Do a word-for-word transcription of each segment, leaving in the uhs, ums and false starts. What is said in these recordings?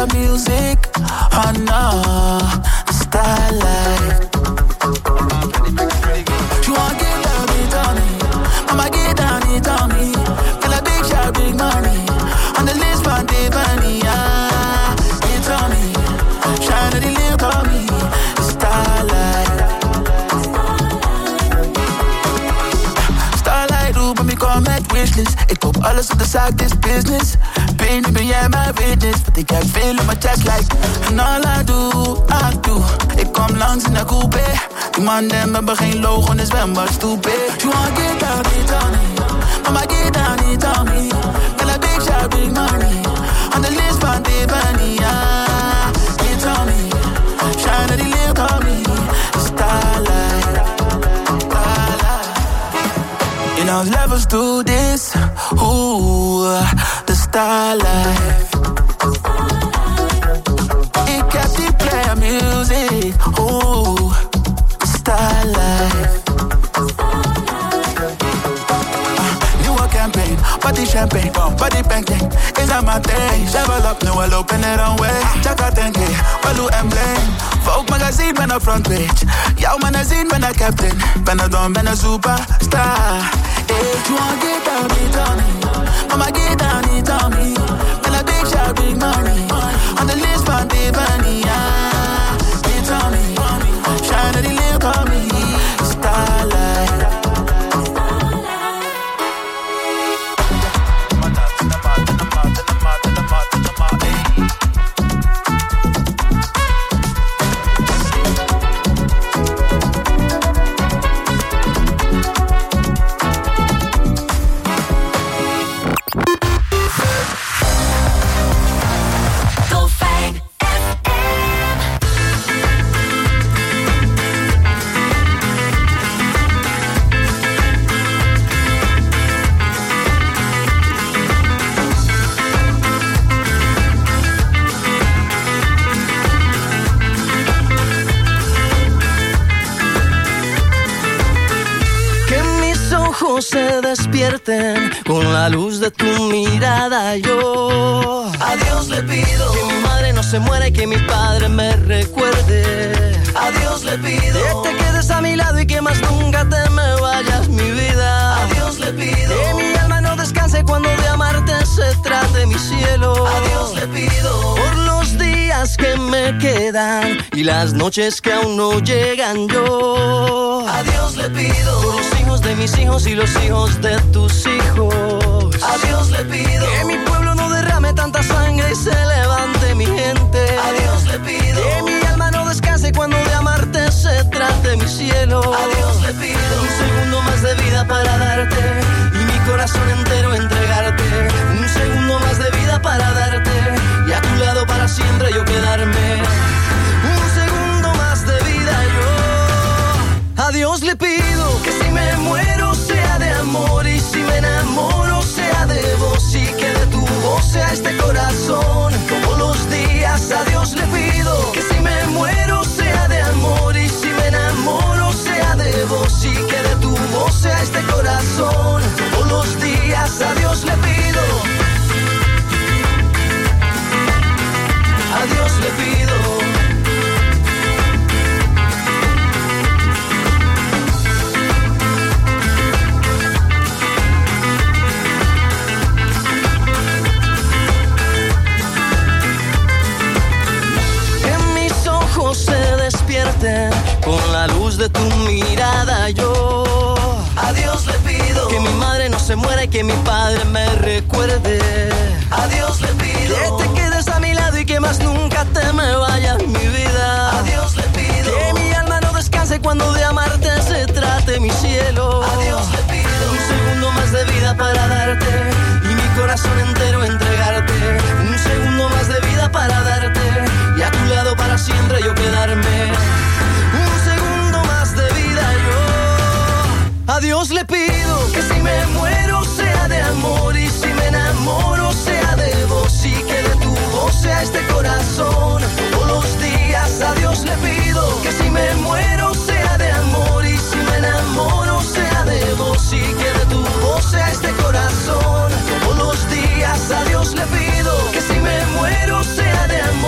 the music. Oh no, the style life. She wanna get down, it on me. I'ma get down, it on me. Feel a big shot, big money. On the list, one day, money, ah. It's on me. Shine at the lamp on me. The starlight. Starlight, hoe ben ik al met wishlist. Ik koop alles op de zaak, dit business. Baby, ben jij mijn witness? Want ik heb veel op mijn chest like. En all I do, I do. Ik kom langs in de coupe. Die man dem hebben geen logo in de zwembad, stupid. You wanna get down, it on me. Mama get down, it on me. Feel a big shot, big money. On the list, van de bunny, ah. It's on me. Shine at the lamp on me. Starlight. Starlight. You know, levels do this. Ooh, the starlight. Ik heb die play music. Ooh, the starlight. Campaign, body champagne, body pancake, is that my thing? Level up, nu al open it on way. Chaka ten K, Walu emblem. Vogue magazine, ben op front page. Jouw magazine, ben een captain. Ben een don, ben een superstar. If you wanna get down, it on me. Mama get down, it on me. Ben een big shot, big money. On the list, van de bunny, ah. It's on me. Shine at the lamp on me. Starlight. Se despierten con la luz de tu mirada. Yo a Dios le pido que mi madre no se muera y que mi padre me recuerde. A Dios le pido que te quedes a mi lado y que más nunca te me vayas, mi vida. A Dios le pido que mi alma no descanse cuando de amarte se trate, mi cielo. A Dios le pido por los días que me quedan y las noches que aún no llegan. Yo a Dios le pido por los hijos de mis hijos y los hijos de tus hijos. A Dios le pido que mi pueblo no derrame tanta sangre y se levante mi gente. A Dios le pido que mi alma no descanse cuando de amarte se trate, mi cielo. A Dios le pido un segundo más de vida para darte y mi corazón entero entregarte. Un segundo más de vida para darte y a tu lado para siempre yo quedarme. Un segundo más de vida yo a Dios le pido que si me muero sea de amor y si me enamoro sea de vos y que de tu voz sea este corazón como los días. A Dios le pido que si me muero sea de amor y si me enamoro sea de vos y que de tu voz sea este corazón como los días. A Dios le pido, a Dios le pido. Se despierten con la luz de tu mirada. Yo a Dios le pido que mi madre no se muera y que mi padre me recuerde. A Dios le pido que te quedes a mi lado y que más nunca te me vayas, mi vida. A Dios le pido que mi alma no descanse cuando de amarte se trate, mi cielo. A Dios le pido un segundo más de vida para darte y mi corazón entero entregarte. Un segundo más de vida para darte y a tu lado para siempre yo quedarme. Un segundo más de vida yo a Dios le pido que si me muero sea de amor y si me enamoro sea de vos y que de tu voz sea este corazón todos los días. A Dios le pido que si me muero sea de amor y si me enamoro sea de vos y que de tu voz sea este corazón todos los días. A Dios le pido que si me muero sea de amor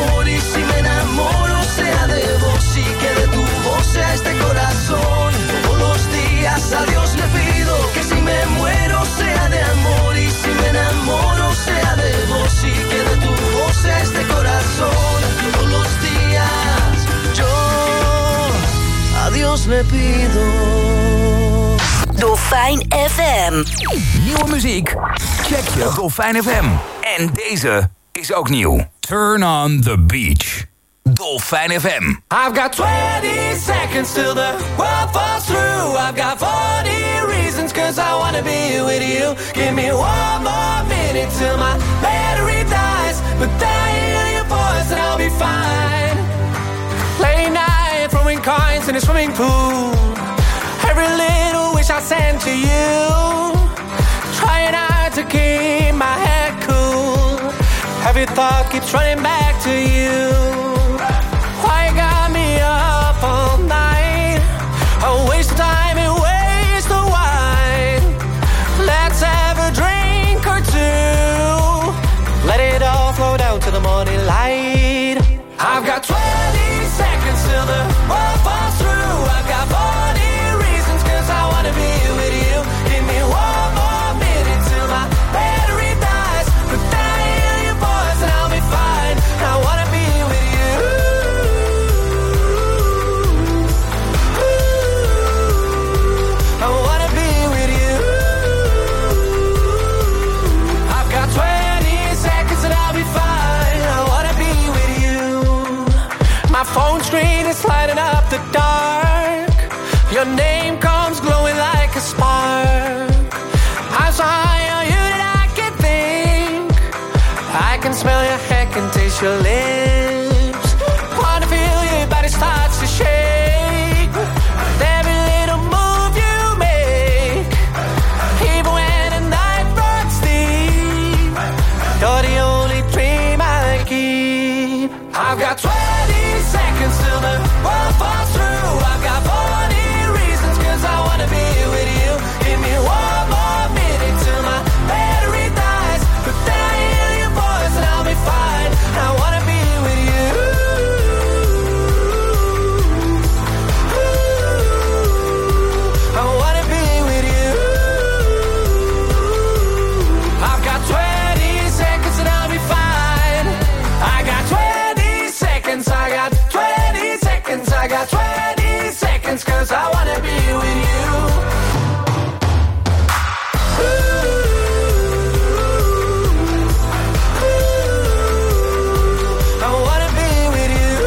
le pido. Dolfijn F M. Nieuwe muziek? Check je Dolfijn F M. En deze is ook nieuw. Turn on the beach. Dolfijn F M. I've got twenty seconds till the world falls through. I've got forty reasons cause I wanna be with you. Give me one more minute till my battery dies. But then I hear your voice and I'll be fine. Late night throwing coins in a swimming pool. Every little wish I send to you. Trying hard to keep my head cool. Every thought keeps running back to you. Why you got me up all night? A waste of time and waste of wine. Let's have a drink or two. Let it all flow down to the morning light. I've got twenty seconds till the world falls through. I've got forty reasons cause I wanna be with you. Give me one more minute till my battery dies. But then I hear your voice and I'll be fine. I wanna be with you. I wanna be with you. I've got twenty seconds and I'll be fine. I wanna be with you. My phone screen is lighting up the dark. Your name comes glowing like a spark. I'm so high on you that I can think. I can smell your head, can taste your lips. Wanna feel your body starts to shake. With every little move you make. Even when the night runs deep. You're the only dream I keep. I've got twenty seconds till the world falls through. I've got forty reasons cause I wanna be with you. Give me one more minute till my battery dies. But then I hear your voice and I'll be fine. I wanna be with you. I wanna be with you. I've got twenty seconds and I'll be fine. I got twenty seconds, I got twenty seconds, I got twenty seconds cause I wanna be with you. Ooh, I wanna be with you.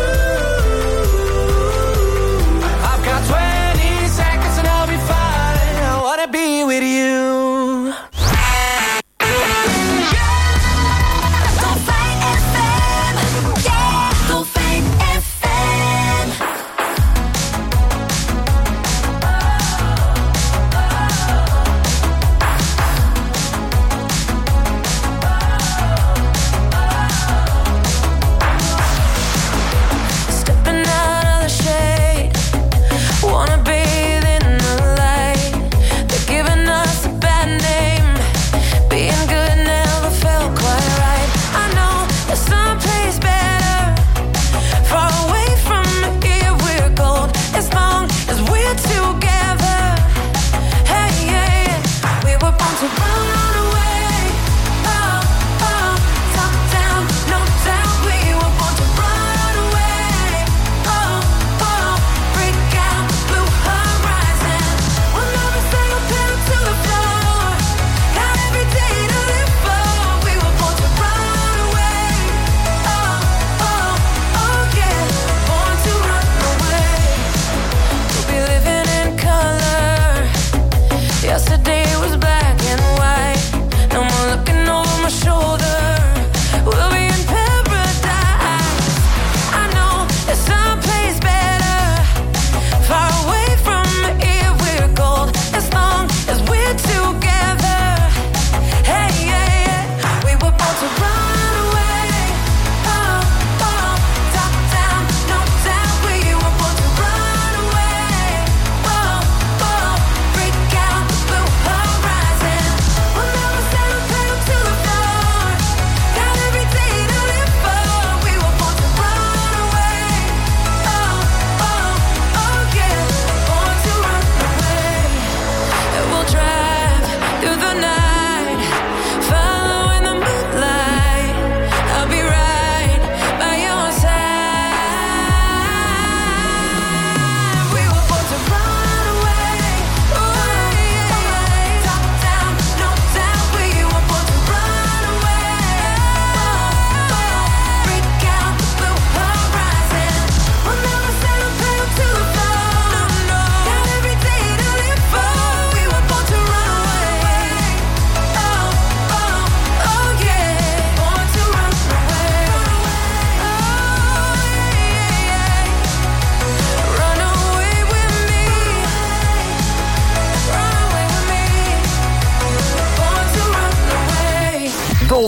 I've got twenty seconds and I'll be fine. I wanna be with you. Dolfijn F M. Yeah, Dolfijn F M.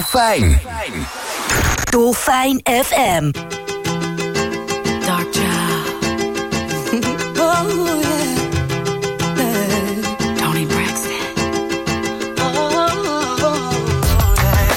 Dolfijn. Dolfijn F M. Dark Child. Oh yeah. Yeah. Tony Braxton. Oh, oh, yeah.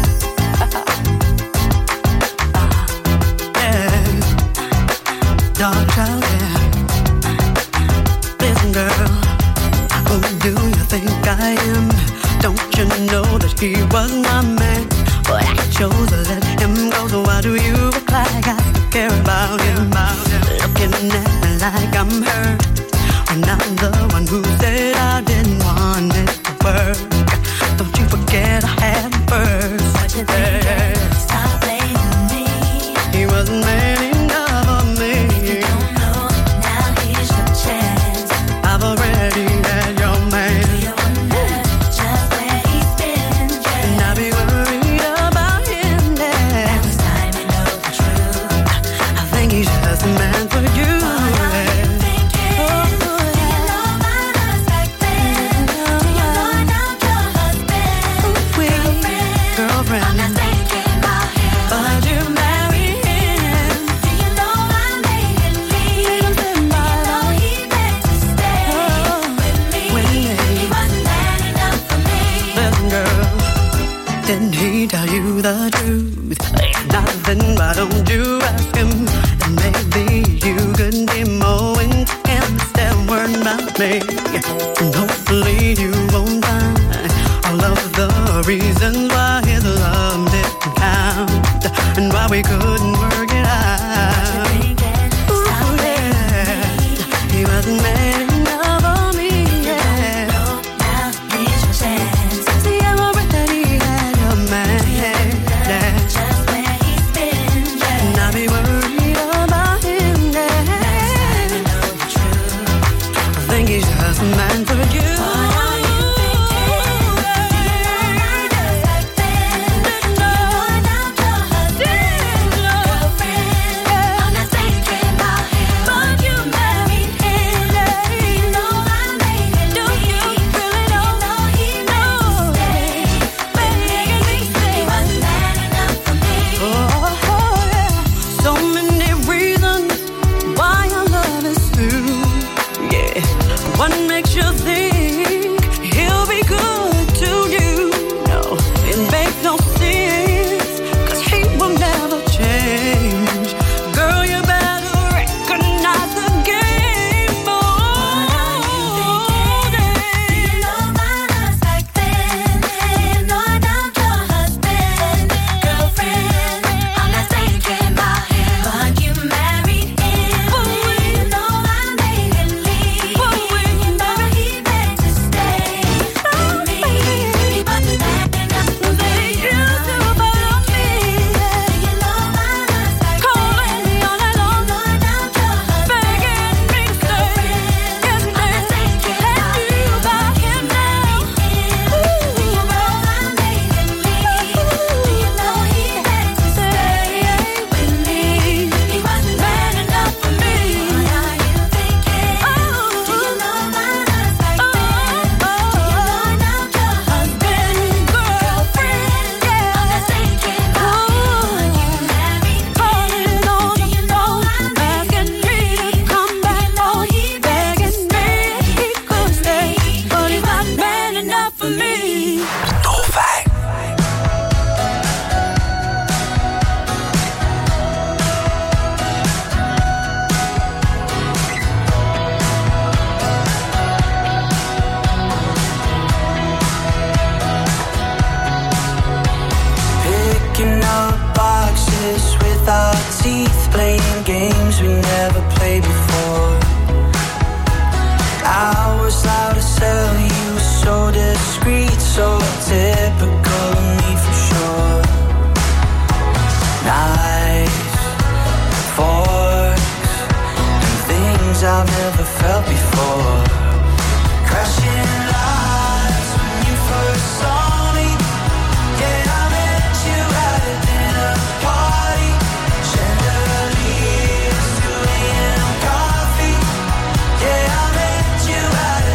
Yeah. Dark Child, yeah. Listen, girl, who do you think I am? Don't you know that he was my man? But I chose to let him go, so why do you act like I care about him? Looking at me like I'm hurt, when I'm the one who said I didn't want it to work. Don't you forget I had him first. What you think? Hey, stop blaming me. He wasn't man enough for me. If you don't know, now here's your chance. I've already had your man. Do you wonder just where he's been? Yeah. And I'll be worried about him now. Now it's time to know the truth. I think he's just a man for you. Didn't he tell you the truth? Nothing, why don't you ask him? And maybe you could be more intense than word about me. And hopefully you won't find all of the reasons why his love didn't count and why we couldn't work it out. Ooh, yeah. He wasn't man enough for me, yeah. Now here's your chance. See, I'm already had your man, yeah. Just where he's been, yeah. And I'll be worried about him, yeah. Now it's time to know the truth. I think he's just a man for you.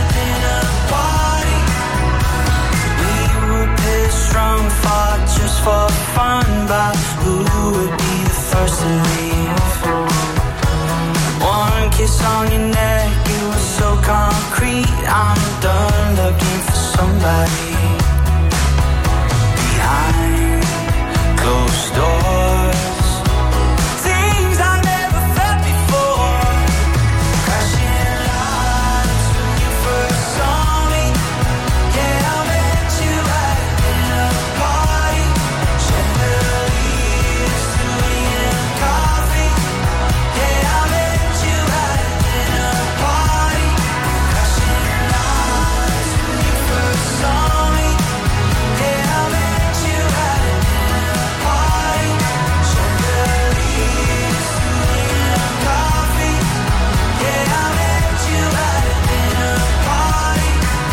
For first to leave. One kiss on your neck, it was so concrete. I'm done looking for somebody behind closed doors. Things I never felt before. Crashing lights when you first saw me. Yeah, I met you at a dinner party. Chandeliers, Julian coffee. Yeah, I met you at a dinner party. Crashing lights when you first saw me. Yeah, I met you at a dinner party. Chandeliers, Julian coffee. Yeah, I met you at a dinner party.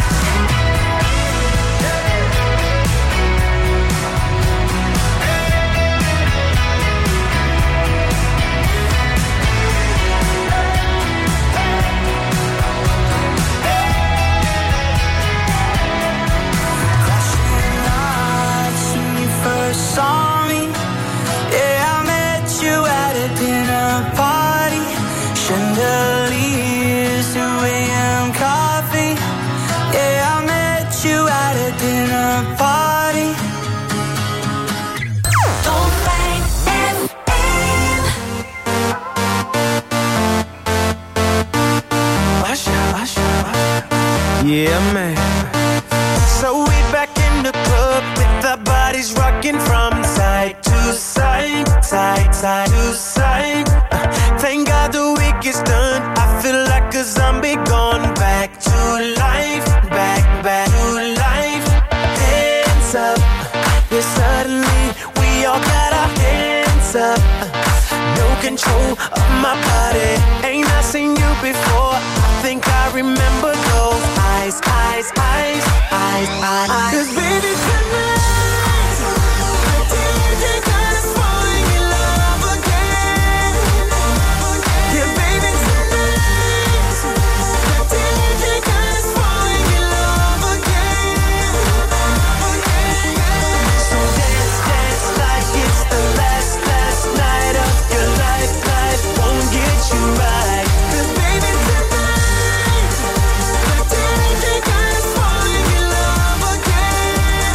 Crashing lights when you first saw me. Yeah, I met you at a dinner party. Chandeliers and William coffee. Yeah, I met you at a dinner party. Dolfijn F M. Yeah, man. So we back in the club with our bodies rocking from side to side, side, side to side. Uh, thank God the week is done. I feel like a zombie gone back to life, back, back to life. Hands up, yeah, suddenly we all got our hands up. No control of my body. Ain't I seen you before? I think I remember those eyes, eyes, eyes, eyes, eyes. 'Cause baby tonight, the D J got us falling in love again. Yeah, baby tonight, the D J got us falling in love again. So dance, dance like it's the last, last night of your life. Life won't get you right. 'Cause baby tonight, the D J got us falling in love again.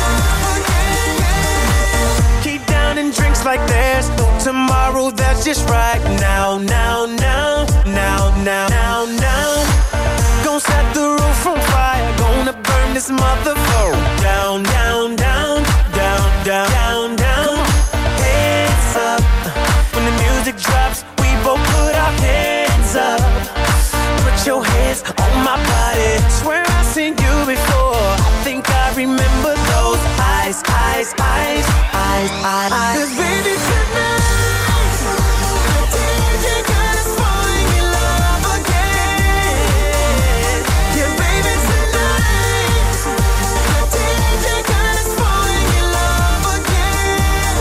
Keep down and drinks like there's no tomorrow. That's just right now, now, now, now, now, now, now. Gonna set the roof on fire. Gonna burn this motherfucker down, down, down, down, down, down, down. Hands up. When the music drops, we both put our hands up. Put your hands on my body. Swear I've seen you before. I think I remember those eyes, eyes, eyes, eyes, eyes. 'Cause baby tonight, the D J got us falling in love again. Yeah, baby tonight, the D J got us falling in love again.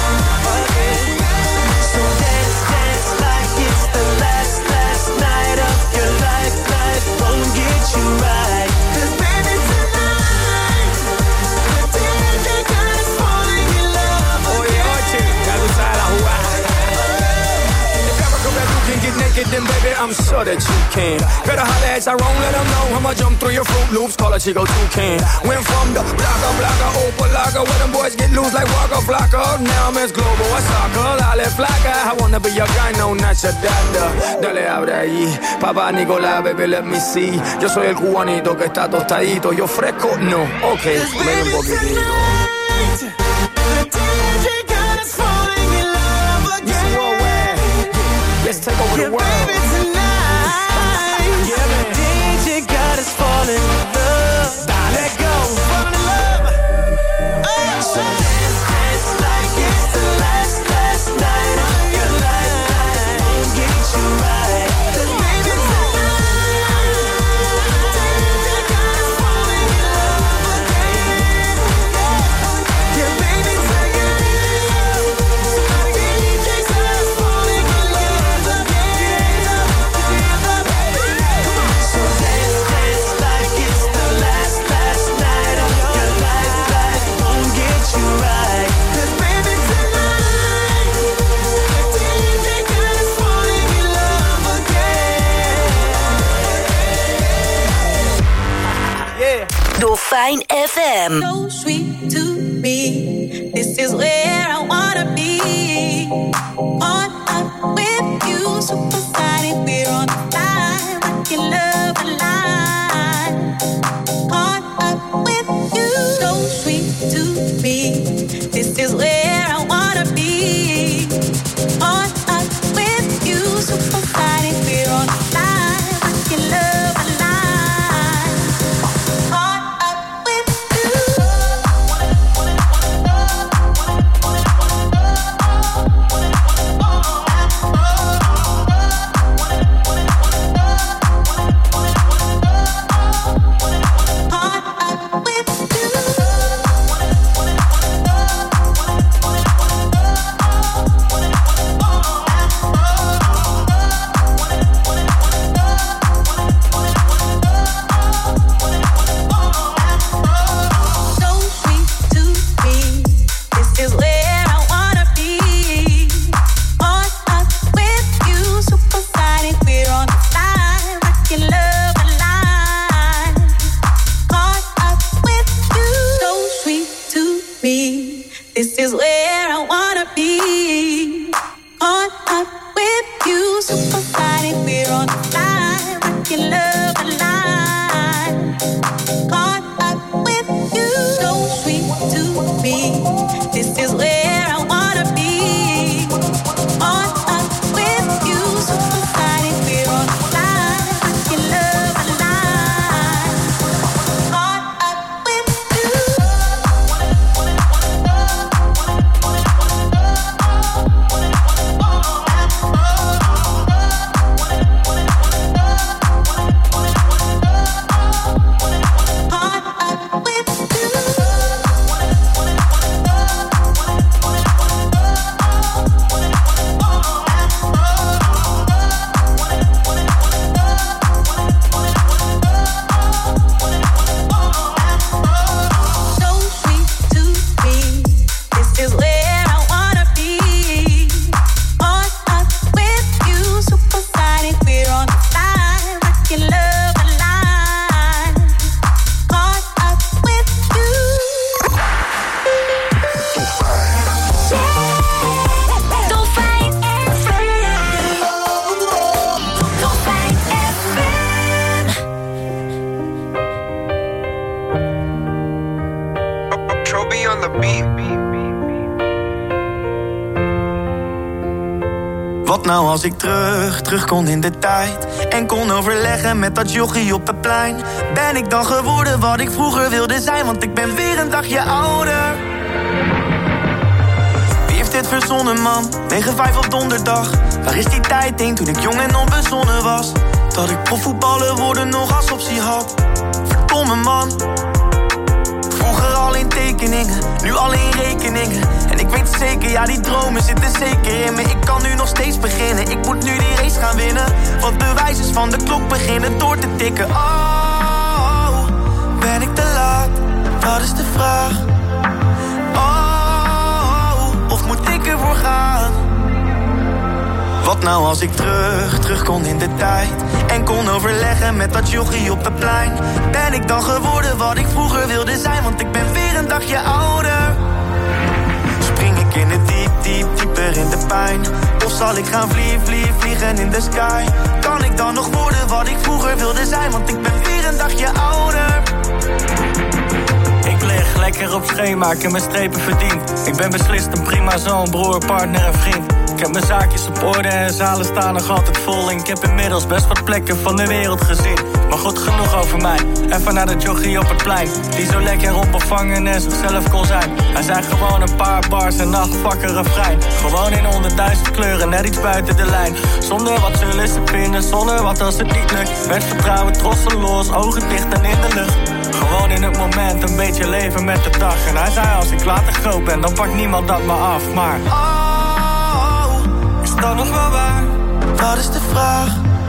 So dance, dance like it's the last, last night of your life. Life won't get you right. 'Cause baby tonight, the D J got us falling in love again. Oye, oye, ya tú sabes la jugada. If ever come back, you can get naked, then baby, I'm sure that you can. Better holler at Tyrone, let them know I'ma jump through your Fruit Loops, call a Chico Toucan. Went from the blocka, blocka, opalaga, where them boys get loose like Waka Flocka. Now I'm as global as soccer, Lale Flocka. I wanna be your guy, no, not your dada. Dale, abre ahí, papá Nicolás, baby, let me see. Yo soy el cubanito que está tostadito, yo fresco, no, ok, ven un poquitito. Let's take over the world. Baby, tonight, yeah, man. D J got us falling in love. Let go, falling in love. Oh, so dance, dance like it's the last, last night of your life. Won't get you right. 'Cause baby, tonight, D J got us falling in love again. Dolfijn F M. So sweet to me, this is where I wanna be. Caught up with you, supersonic, we're on the line, rocking love alive. Caught up with you, so sweet to me, this is where I wanna be. Caught up with you, supersonic, we're on the line, rocking love alive. Caught up with you. This is where I wanna be. Caught up with you, supersonic, we're on the line, rocking love alive. Caught up with you, so sweet to me. This is where I wanna be. Caught up with you, supersonic, we're on the line, rocking love alive. Caught up with you. Wat nou als ik terug, terug kon in de tijd en kon overleggen met dat jochie op het plein? Ben ik dan geworden wat ik vroeger wilde zijn? Want ik ben weer een dagje ouder. Wie heeft dit verzonnen, man? negen vijf op donderdag. Waar is die tijd heen toen ik jong en onbezonnen was? Dat ik profvoetballer worden nog als optie had. Verdomme, man. Vroeger al in tekeningen, nu al in rekeningen. En ik weet zeker, ja, die dromen zitten zeker in me. Ik kan nu nog steeds beginnen, ik moet nu die race gaan winnen. Want bewijs is van de klok beginnen door te tikken. Oh, ben ik te laat? Dat is de vraag. Oh, of moet ik ervoor gaan? Wat nou als ik terug, terug kon in de tijd en kon overleggen met dat jochie op het plein? Ben ik dan geworden wat ik vroeger wilde zijn? Want ik ben weer een dagje ouder. Spring ik in het diep, diep, dieper in de pijn? Of zal ik gaan vliegen, vliegen, vliegen in de sky? Kan ik dan nog worden wat ik vroeger wilde zijn? Want ik ben weer een dagje ouder. Ik lig lekker op schema, ik heb mijn strepen verdiend. Ik ben beslist een prima zoon, broer, partner en vriend. Ik heb mijn zaakjes op orde en zalen staan nog altijd vol. En ik heb inmiddels best wat plekken van de wereld gezien. Maar goed genoeg over mij, even naar de jochie op het plein. Die zo lekker onbevangen en zichzelf kon zijn. Hij zei gewoon een paar bars en nachtvakker refrein. Gewoon in honderdduizend kleuren, net iets buiten de lijn. Zonder wat zullen ze vinden, zonder wat als het niet lukt. Met vertrouwen, trotseloos, ogen dicht en in de lucht. Gewoon in het moment, een beetje leven met de dag. En hij zei als ik later groot ben, dan pakt niemand dat me af. Maar Oh, is dat nog wel waar? dat is de vraag.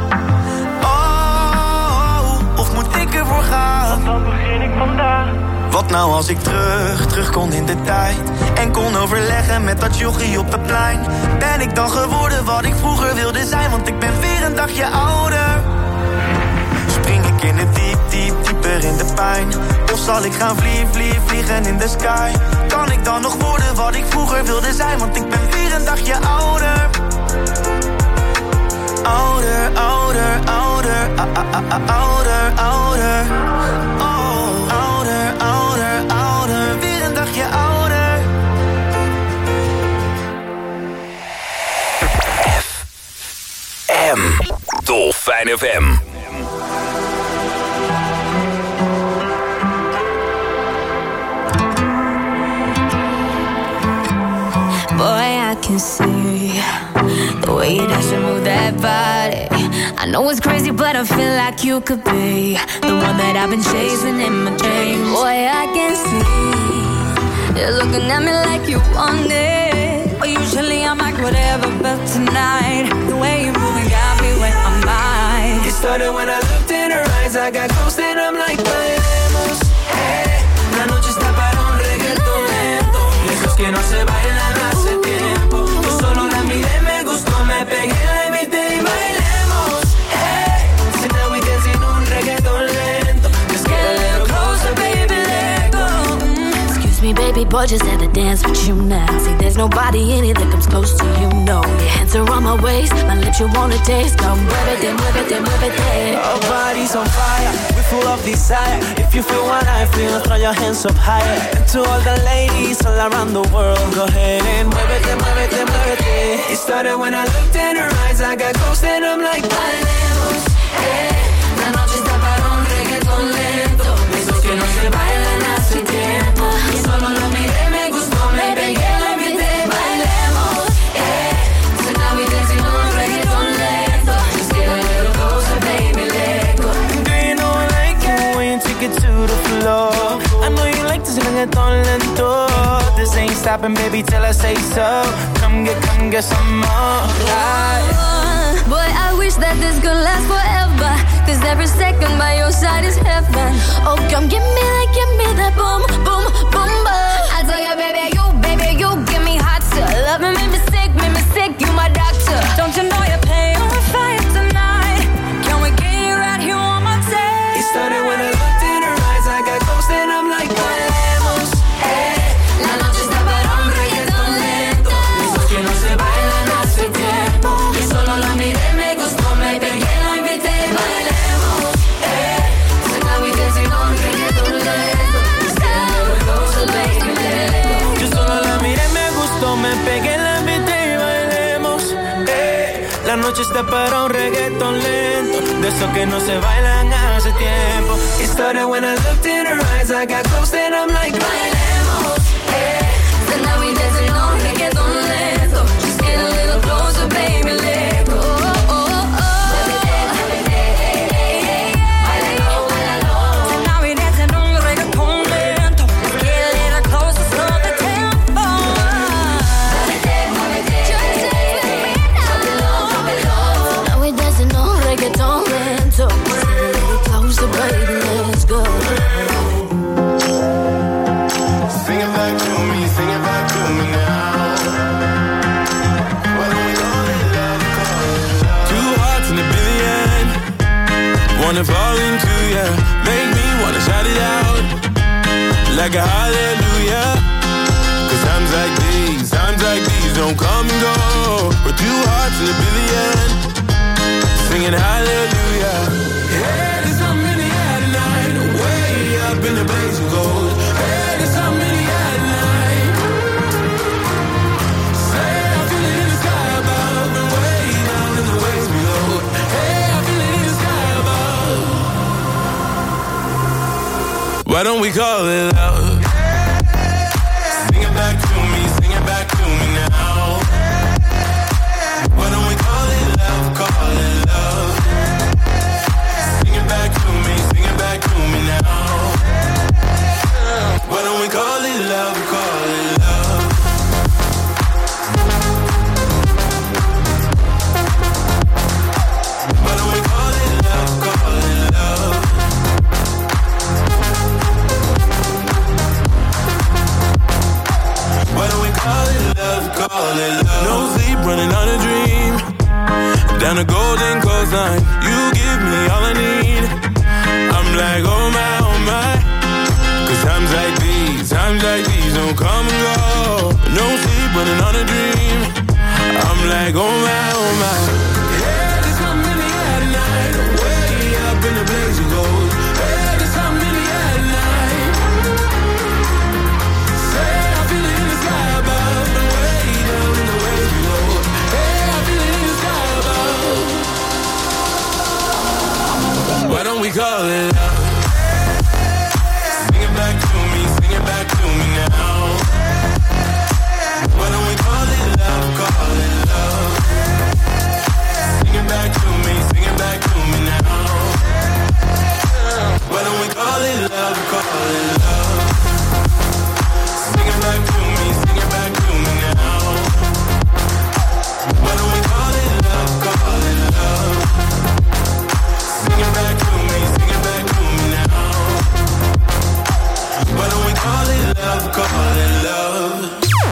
Oh, of moet ik ervoor gaan? Dan begin ik vandaag. Wat nou als ik terug, terug kon in de tijd en kon overleggen met dat jochie op het plein? Ben ik dan geworden wat ik vroeger wilde zijn? Want ik ben weer een dagje ouder. Spring ik in het diep, diep, dieper liever in de pijn? Of zal ik gaan vliegen, vliegen, vliegen in de sky? Kan ik dan nog worden wat ik vroeger wilde zijn? Want ik ben weer een dagje ouder. Ouder, ouder, ouder, a -a -a -a ouder, ouder. Oh, ouder, ouder, ouder, weer een dagje ouder. F M Dolfijn F M. Boy, I can see the way you dance and move that body. I know it's crazy, but I feel like you could be the one that I've been chasing in my dreams. Boy, I can see you're looking at me like you want it. But usually I'm like whatever, but tonight the way you're moving got me where I'm mind. It started when I looked in her eyes. I got close and I'm like, bailemos, hey. La noche está para un reggaetón lento. Esos que no se bailan hace tiempo. Yo solo la miré, me gustó, me pegué, la invité y bailemos, hey. So now we dancing un reggaetón lento. Just get a little closer, baby, let go. mm. Excuse me, baby boy, just had to dance with you now. See, there's nobody in it that comes close to you, no. Your hands are on my waist, my lips you wanna taste. Come muévete, muévete, muévete. Our bodies on fire, we're full of desire. If you feel what I feel, throw your hands up higher. And to all the ladies all around the world, go ahead and muévete, muévete, muévete. It started when I looked in her eyes. I got close and I'm like, bailemos, hey. La noche está para un reggaetón lento. Esos que no se bailan hace tiempo. Y solo lo miré, me gustó, me pegué, la invité, bailemos, hey. So now we dancing un reggaetón lento. Just get a little closer, baby, let go. Do you know I like it when you take it to the floor? I know you like this reggaeton lento. This ain't stopping, baby, till I say so. Come get, come get some more. Oh, boy, I wish that this could last forever. Cause every second by your side is heaven. Oh, come give me that, give me that boom, boom, boom, boom. I tell you, baby, you, baby, you give me hot stuff. Love me, make me sick, make me sick, you my doctor. Don't you know you're paying on fire tonight? Can we get you right here on my tape? It started when I looked in her eyes. I got close and I'm like, bailemos, hey. La noche está para un reggaetón lento. Esos que no se bailan hace tiempo. Y solo la miré, me gustó, me pegué, la invité, bailemos, hey. So now we dancing on reggaetón lento. Just get a little closer, baby, let go. Yo solo la miré, me gustó, me pegué, la invité y bailemos, hey. La noche está para un reggaetón lento. De esos que no se bailan hace tiempo. It started when I looked in her eyes. I got close and I'm like, bailemos, hey. So now we dancing on reggaeton lento. Just get a little closer, baby, let go. Oh, oh, oh. So now we dancing on reggaeton lento. Just get a little closer, slow the tempo. Just dance with me now. Now we dancing on reggaeton lento. Just get a little closer, baby, let's go. Sing it back to me, sing it back to me now. Why don't we call it love, call it love? Two hearts in a billion, wanna fall into ya. Make me wanna shout it out like a hallelujah. Cause times like these, times like these don't come and go. But two hearts in a billion, singing hallelujah. Hey, there's something in the air tonight, way up in the blaze of gold. Hey, there's something in the air tonight. Say I feel it in the sky above and way down in the waves below. Hey, I feel it in the sky above. Why don't we call it love? Sing it back to me, sing it back to me now. Why don't we call it love, call it love? Sing it back to me, sing it back to me now. Why don't we call it love, call it love? Why don't we call it love, call it love? Why don't we call it love, call it love? No sleep, running on a dream. Down a golden coastline, you give me all I need. I'm I'm like, oh my, oh my. Cause times like these, times like these don't come and go. No sleep, running on a dream. I'm like, oh my, oh my. Yeah, there's something in the air tonight. Way up in the blaze of gold. Yeah, there's something in the air tonight. Say, I feel it in the sky above. And way down in the waves below. Hey, I feel it in the sky above. Why don't we call it love? Sing it back to me, sing it back to me now. Why don't we call it love, call it love. Sing it back to me, sing it back to me now. Why don't we call it love, call it love. Sing it back to me, sing it back to me now. Why don't we call it love, call it love. Sing it back to me, sing it back to me now. Why don't we call it love, call it love.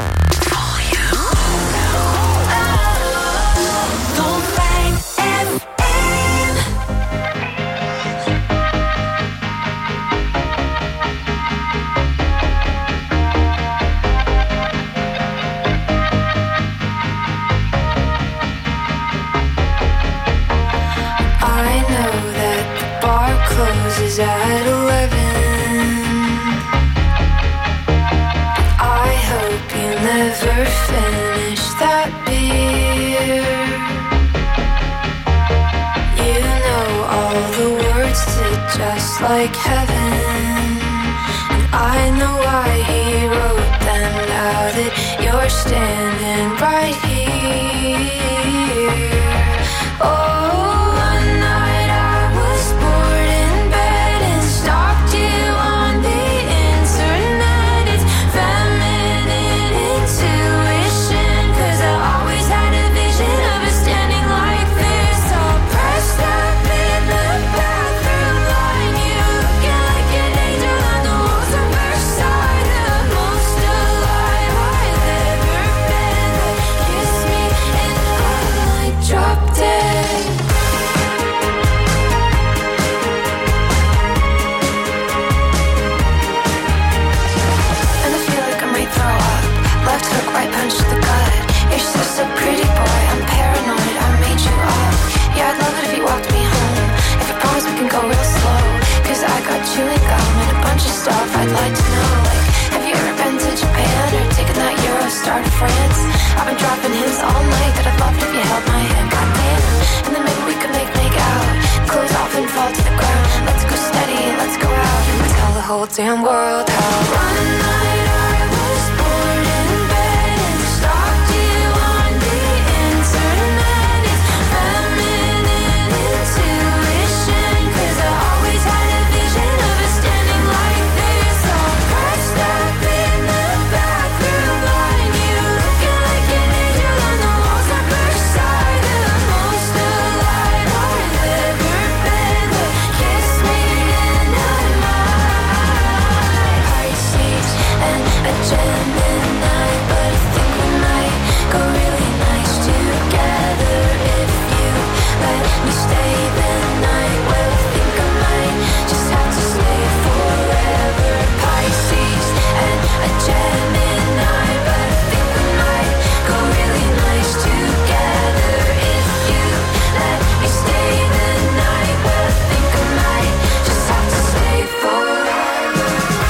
Closes at eleven. I hope you never finish that beer. You know all the words to Just Like Heaven, and I know why he wrote them. Now that you're standing right here. Oh, chewing gum and a bunch of stuff I'd like to know. Like, have you ever been to Japan or taken that Eurostar to France? I've been dropping hints all night that I'd love it if you held my hand. Goddamn, and then maybe we could make make out. Close off and fall to the ground. Let's go steady and let's go out and tell the whole damn world how one night I was born in bed and stalked you on the internet. It's feminine intuition, 'cause I always had a vision of us standing like this, all pressed up in the bathroom line. You looking like an angel on the walls at Versailles. The most alive I've ever been, but kiss me and I might. Pisces and a Gemini, but I think we might go really nice together if you let me stay the night. Well, I think I might just have to stay forever. Pisces and a Gemini, but I think we might go really nice together if you let me stay the night. Well, I think I might just have to stay forever.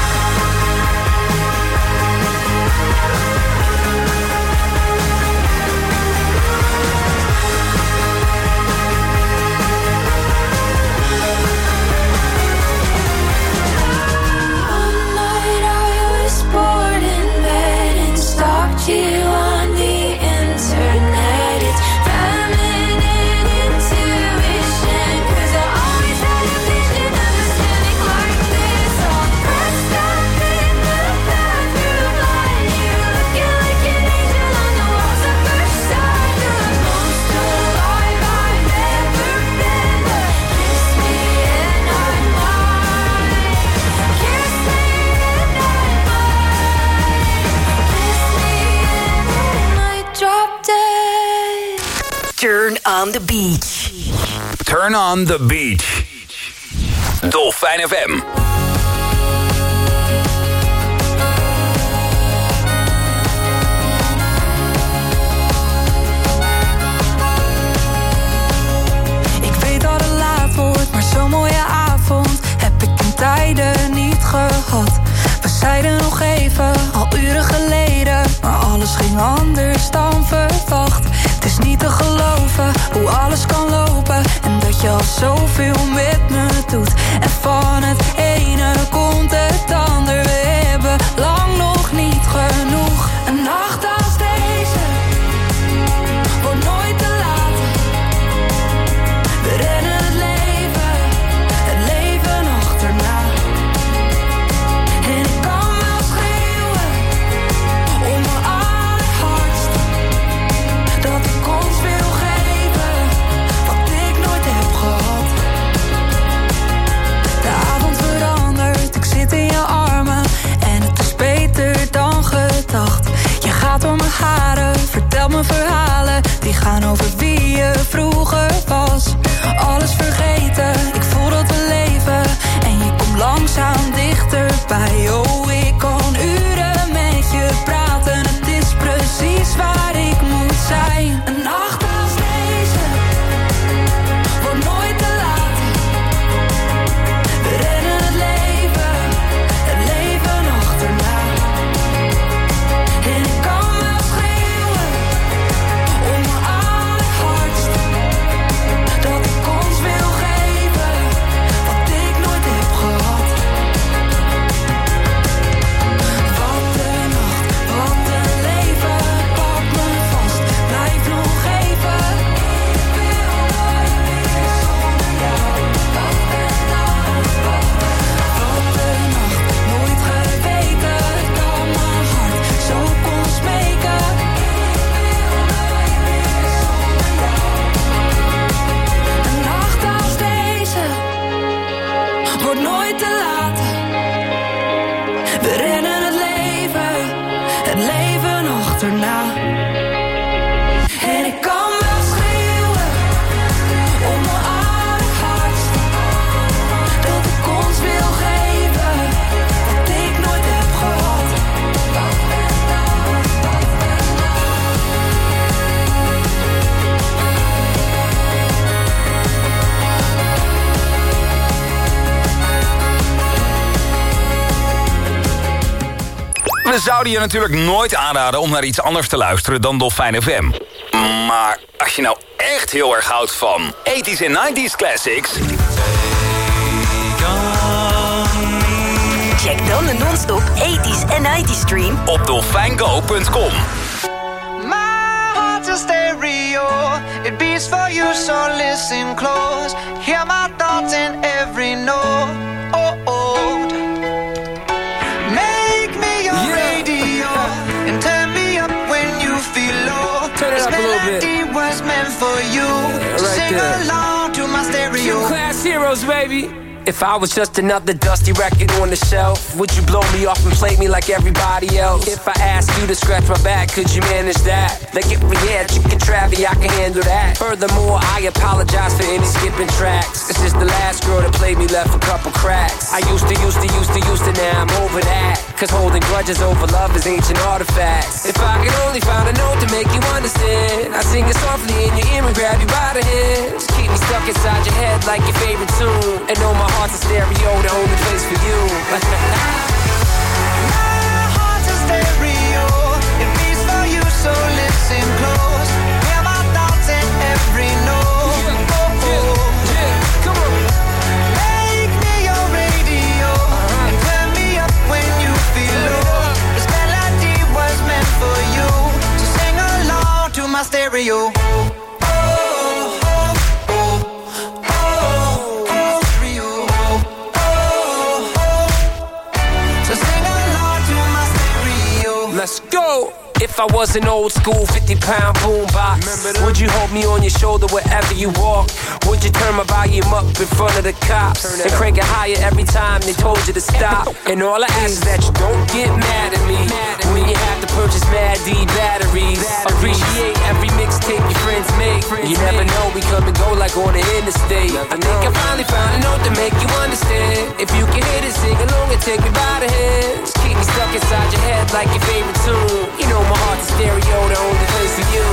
One night I was bored in bed and stalked you on the internet. It's feminine intuition, 'cause I always had a vision of us standing like this, all pressed up in the bathroom line. You looking like an angel on the walls at Versailles. The most alive I've ever been, but kiss me and I might. Kiss me and I might. Kiss me and I might drop dead. Turn on the beach. Turn on the beach. Dolfijn F M. Ik weet dat het laat wordt, maar zo'n mooie avond heb ik in tijden niet gehad. We zeiden nog even, al uren geleden, maar alles ging anders dan verwacht. Het is niet te geloven hoe alles kan lopen en dat je al zoveel met me doet. En van het ene komt het ander, we hebben lang nog niet genoeg. Een nacht als deze wordt nooit te laat. We rennen het leven, het leven achterna. En ik kan wel schreeuwen om mijn allerhardst, dat ik ons wil geven wat ik nooit heb gehad. De avond verandert, ik zit in je armen en het is beter dan gedacht. Je gaat door mijn haren, vertelt me verhalen die gaan over wie je vroeger was. Alles vergeten, ik voel dat we leven en je komt langzaam dichterbij. Oh, ik kan uren met je praten, het is precies waar ik moet zijn. Een nacht als deze wordt nooit te laat. We rennen het leven, het leven achterna. En ik kan wel schreeuwen om mijn allerhardst, dat ik ons wil geven wat ik nooit heb gehad. Wat een nacht, wat een leven, pak me vast, blijf nog even. Ik wil nooit meer zonder jou. Wat een nacht, wat een nacht, nooit geweten dat mijn hart zo kon smeken. Ik wil nooit meer zonder jou. Een nacht als deze wordt nooit te laat. We rennen het leven, het leven achterna. En ik kan wel schreeuwen om mijn allerhardst, dat ik ons wil geven wat ik nooit heb gehad. We zouden je natuurlijk nooit aanraden om naar iets anders te luisteren dan Dolfijn F M. Maar als je nou echt heel erg houdt van eighties en nineties classics... Check dan de non-stop eighties en nineties stream op dolfijngo punt com. My heart's a stereo, it beats for you, so listen close. Hear my thoughts in every note. Oh, oh. Make me your Yeah. radio and turn me up when you feel low. Turn it This up a little bit. melody was meant for you. Yeah, right Sing there. along to my stereo. Class heroes, baby. If I was just another dusty record on the shelf, would you blow me off and play me like everybody else? If I asked you to scratch my back, could you manage that? Like if we had chicken Travie, I can handle that. Furthermore, I apologize for any skipping tracks. This is the last girl that played me, left a couple cracks. I used to, used to, used to, used to, now I'm over that. Cause holding grudges over love is ancient artifacts. If I could only find a note to make you understand, I'd sing it softly in your ear and grab you by the hand. Just keep me stuck inside your head like your favorite tune. And know my heart's a stereo, the only place for you. My heart's a stereo, it beats for you, so listen close. Hear my thoughts in every note. Yeah, yeah, yeah, come on. Make me your radio and turn me up when you feel low. This melody was meant for you, so sing along to my stereo. So sing if I was an old school fifty pound boombox? Would you hold me on your shoulder wherever you walk? Would you turn my volume up in front of the cops and crank it higher every time they told you to stop? And all I ask is that you don't get mad at me when you have to purchase Mad D batteries. Appreciate every mixtape your friends make. You never know, we come and go like on the interstate. I think I finally found a note to make you understand. If you can hit it, sing along and take me by the hand. Just keep me stuck inside your head like your favorite tune. You know my heart's a stereo, the only place for you.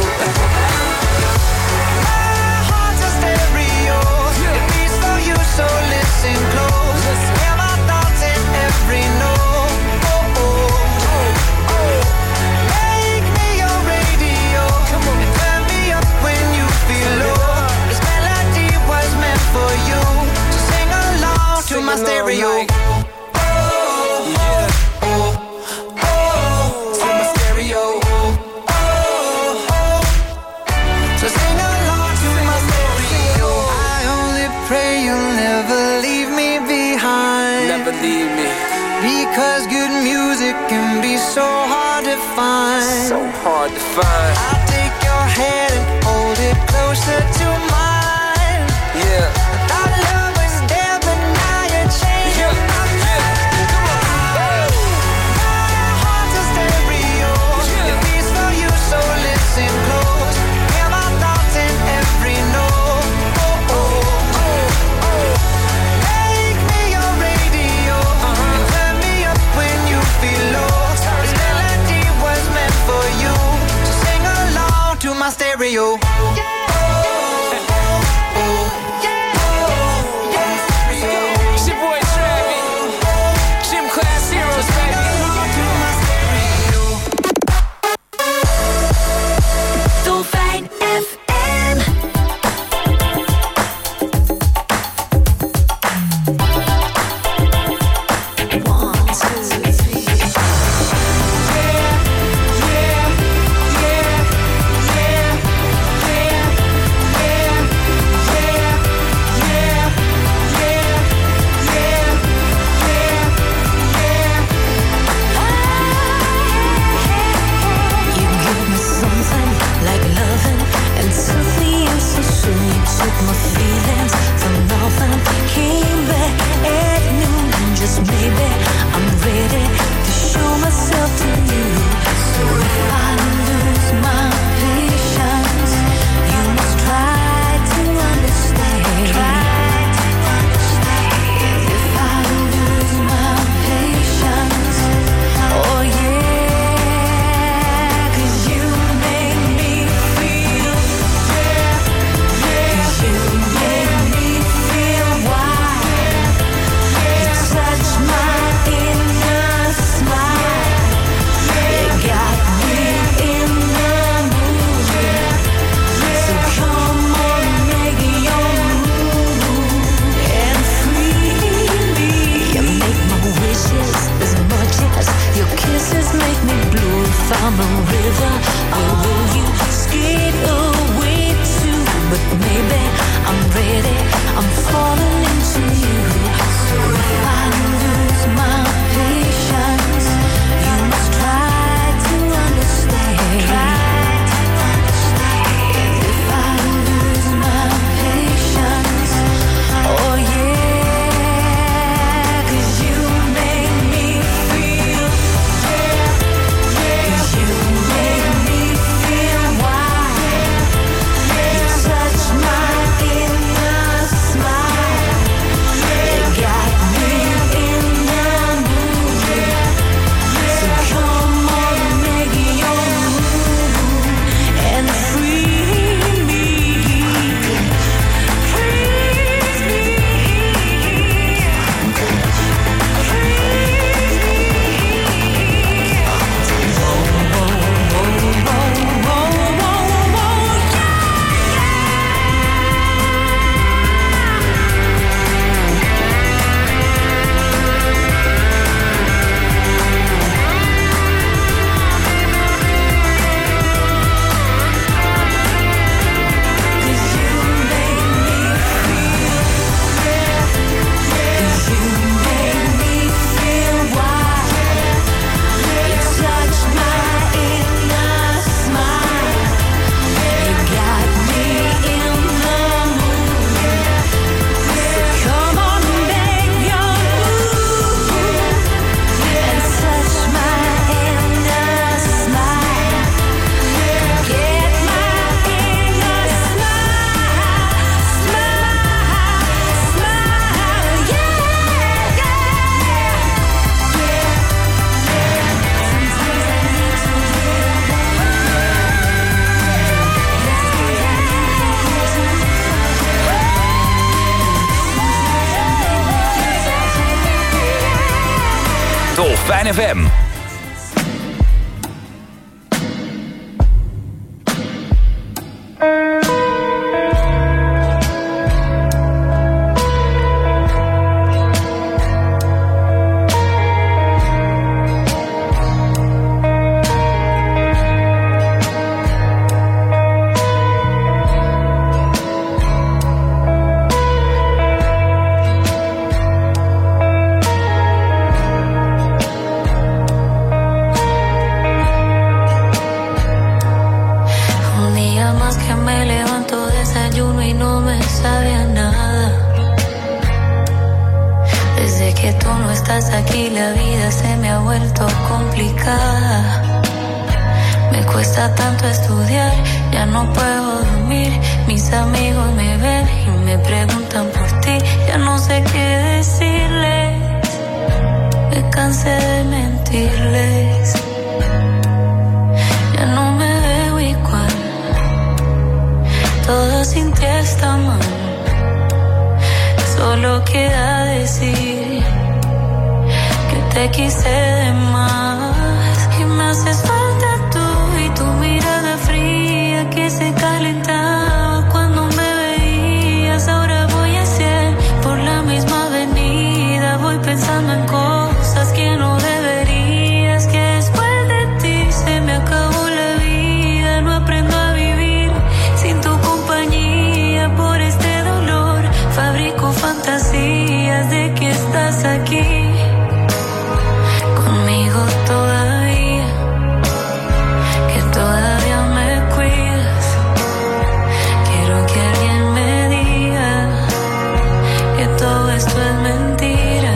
My heart's a stereo. It beats for you, so listen close. Hear my thoughts in every note. Oh, oh, oh. Make me your radio. And turn me up when you feel low. This melody was meant for you. So sing along to my stereo. Leave me. Because good music can be so hard to find. So hard to find. I'll take your hand and hold it closer to mine. Yeah. Thought love was there, but now you're changing yeah. my mind. Come on. My heart's a stereo. Yeah. It beats for you, so listen close. Hear my thoughts in every note. Oh, oh, oh, oh. Make me your radio. And turn me up when you feel low. This melody was meant for you. So sing along to my stereo. Dolfijn F M. Aquí la vida se me ha vuelto complicada. Me cuesta tanto estudiar, ya no puedo dormir. Mis amigos me ven y me preguntan por ti. Ya no sé qué decirles, me cansé de mentirles. Ya no me veo igual, todo sin ti está mal. Solo queda decir te quise de más y me haces falta tú y tu mirada fría que se calentaba cuando me veías. Ahora voy a cien por la misma avenida, voy pensando en cosas que no deberías, que después de ti se me acabó la vida. No aprendo a vivir sin tu compañía, por este dolor fabrico fantasías de que estás aquí conmigo todavía, que todavía me cuidas. Quiero que alguien me diga que todo esto es mentira.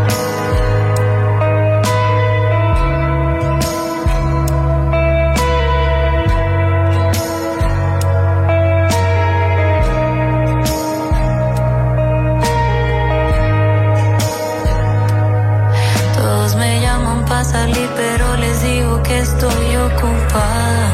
Todos me llaman para salir, pero les digo que estoy ocupada,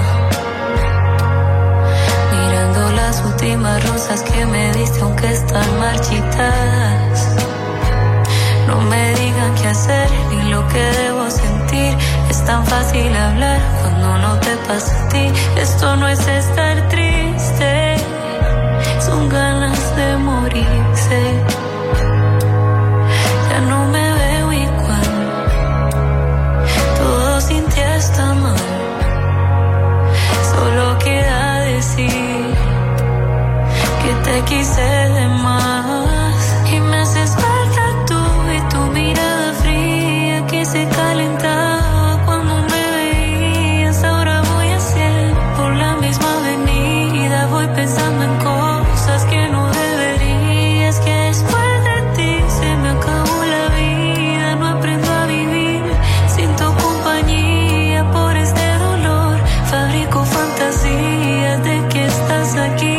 mirando las últimas rosas que me diste aunque están marchitas. No me digan qué hacer ni lo que debo sentir. Es tan fácil hablar cuando no te pasa a ti. Esto no es estar triste, son ganas de morirse. Ya no me veo igual, todo sin ti está mal. Solo queda decir que te quise de más y me haces falta tú y tu mirada fría que se calentaba cuando me veías. Ahora voy a cien por la misma avenida, voy pensando en cosas que no deberías, que después de ti se me acabó la vida. No aprendo a vivir sin tu compañía, por este dolor fabrico fantasías de que estás aquí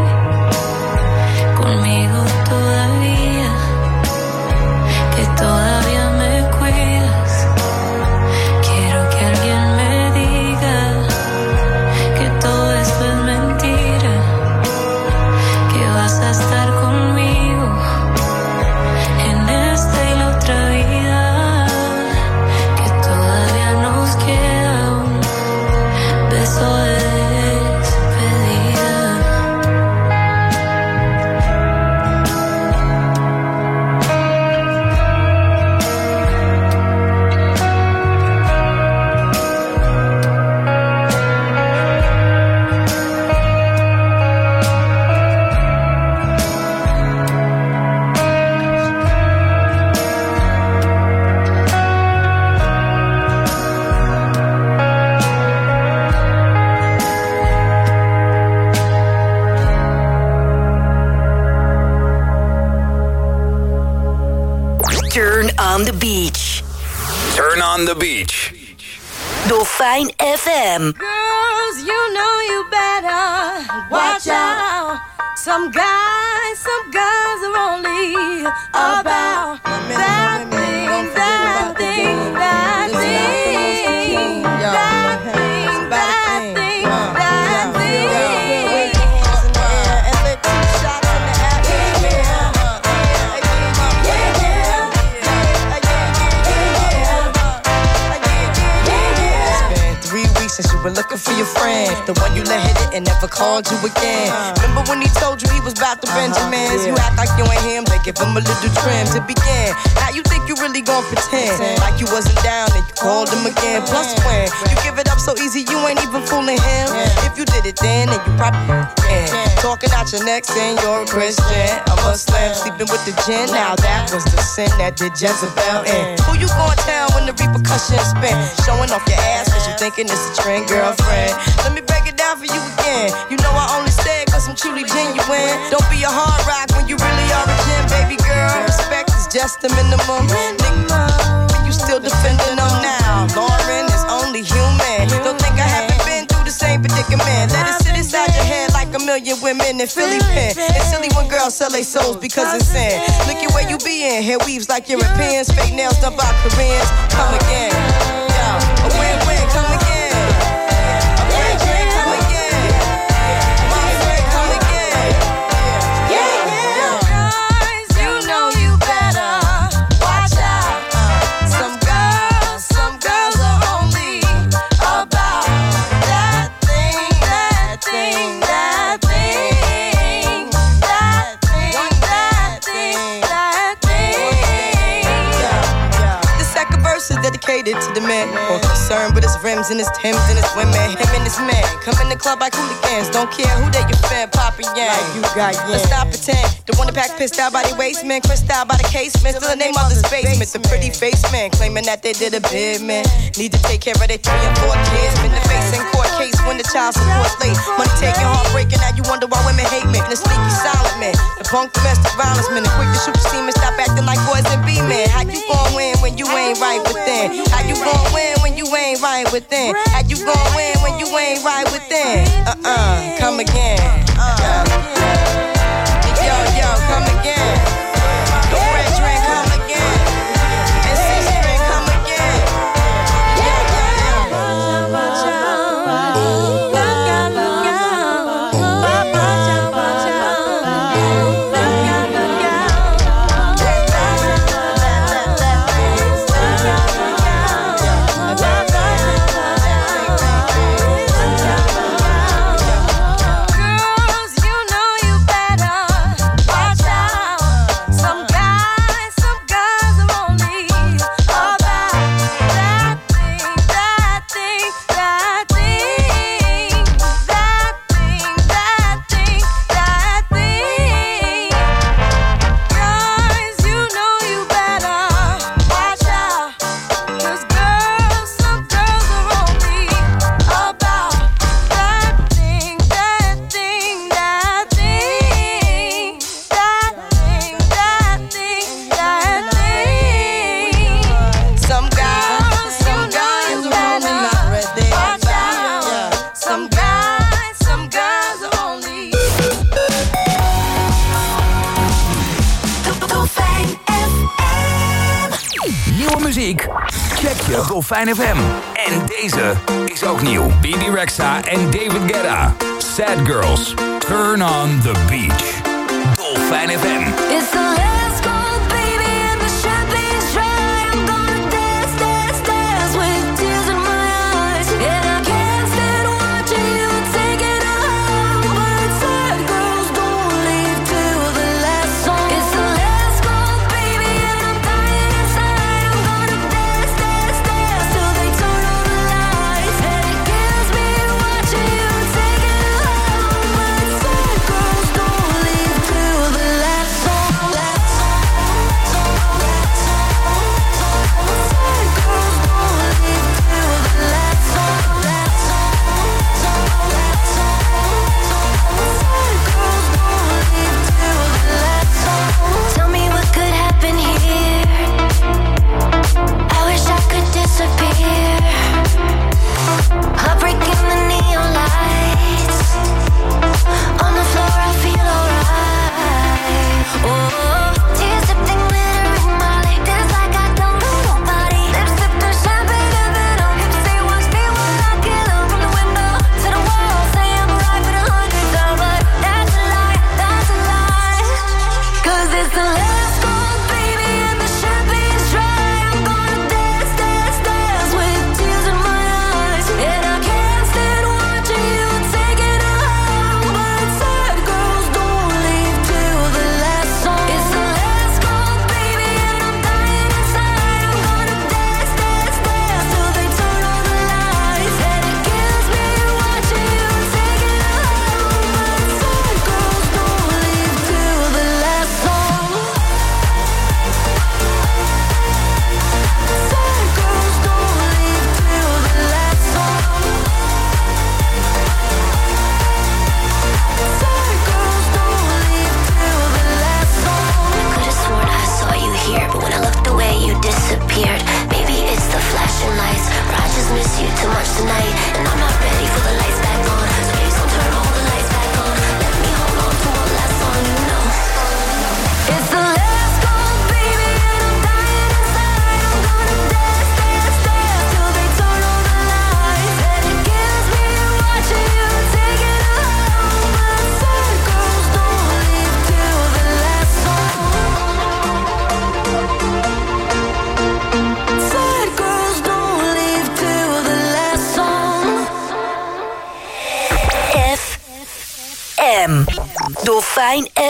conmigo todavía, que todavía me cuidas. Quiero que alguien me diga que todo esto es mentira, que vas a estar conmigo en esta y la otra vida, que todavía nos queda un beso de despedida. Turn on the beach. Turn on the beach. Dolfijn F M. Girls, you know you better watch out. Some guys, some guys are only about that thing, that thing, that thing, that thing, that thing, that thing. And let two shots in the atmosphere. looking for your friend, the one you let hit it and never called you again. Remember when he told you he was about to Benjamins? You act like you ain't him, they give him a little trim to begin. Now you think you really gon' pretend like you wasn't down and you called him again. Plus when you give it up so easy, you ain't even fooling him. If you did it then, then you probably can. Talking out your neck saying you're a Christian, a Muslim, sleeping with the gin. Now that was the sin that did Jezebel in. Who you gon' tell when the repercussions spin? Showing off your ass cause you thinking it's a trend, girlfriend. Let me break it down for you again. You know I only stay cause I'm truly genuine. Don't be a hard rock when you really are a gem, baby girl. Respect is just the minimum. Nigga, you still defending them now. Lauren is only human. Don't think I haven't been through the same predicament. Let it sit inside your head like a million women in Philly pen. It's silly when girls sell their souls because it's sin. Look at where you be in. Hair weaves like Europeans. Fake nails done by Koreans. Come again. Yo, a win-win. Come again. A win-win. Come again. My friend, come again. Yeah, yeah. Guys, you know you better watch out. Some girls, some girls are only about that thing, that thing, that thing, that thing, that thing, that thing. The second verse is dedicated to the man more concerned with his rims and his Timbs and his women. Him and his man come in the club like hooligans. Don't care who they your fan, Papa Yang. Like you got yeah. Let's stop pretend. The one that pack pissed out by the waistman, crissed out by the casement. Still the name of the basement. The pretty face man claiming that they did a bid, man. Need to take care of their three and four kids. Been the face in court case when the child support's late. Money taking, heartbreaking. Now you wonder why women hate men. The sneaky silent man, the punk domestic violence man, the quick to shoot the semen. Stop acting like boys and be men. How you gon' win when you ain't right within? How you gon' win when you ain't right within? How you gon' win when you ain't right within? Uh-uh, come again. Uh, yo, yo, come again. The red drink, come again. And six drink, come again. Yeah, yeah, Dolfijn F M. En deze is ook nieuw. B B Rexha en David Guetta. Sad Girls. Turn on the Beach. Dolfijn F M. It's the last call, baby, and the champagne's dry. I'm gonna dance, dance, dance with tears in my eyes. And I can't stand watching you take it all. But sad girls don't leave till the last song. It's the last call, baby, and I'm dying inside. I'm gonna dance, dance, dance till they turn on the lights. And it kills me watching you take it all. But sad girls don't leave till the last song. Last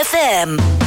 F M.